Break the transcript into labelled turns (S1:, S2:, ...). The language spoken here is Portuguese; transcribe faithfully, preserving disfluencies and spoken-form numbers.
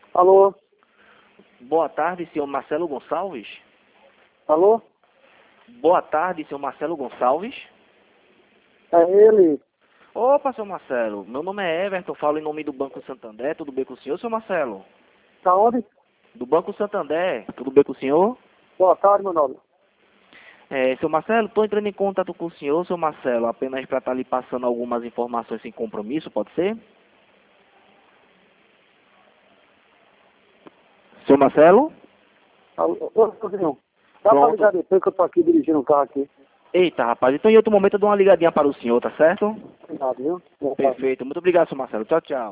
S1: Alô?
S2: Boa tarde, senhor Marcelo Gonçalves.
S1: Alô?
S2: Boa tarde, senhor Marcelo Gonçalves.
S1: É ele?
S2: Opa, senhor Marcelo. Meu nome é Everton, falo em nome do Banco Santander. Tudo bem com o senhor, senhor Marcelo?
S1: Tá onde?
S2: Do Banco Santander. Tudo bem com o senhor?
S1: Boa tarde, meu nome.
S2: É, senhor Marcelo, estou entrando em contato com o senhor, senhor Marcelo, apenas para estar lhe passando algumas informações sem compromisso, pode ser? Senhor Marcelo?
S1: Alô? Ô, Sozinho. Dá pra
S2: Pronto.
S1: ligar depois que eu tô aqui dirigindo um carro aqui.
S2: Eita, rapaz, então em outro momento eu dou uma ligadinha para o senhor, tá certo?
S1: Obrigado, viu? Boa tarde.
S2: Perfeito. Muito obrigado, senhor Marcelo. Tchau, tchau.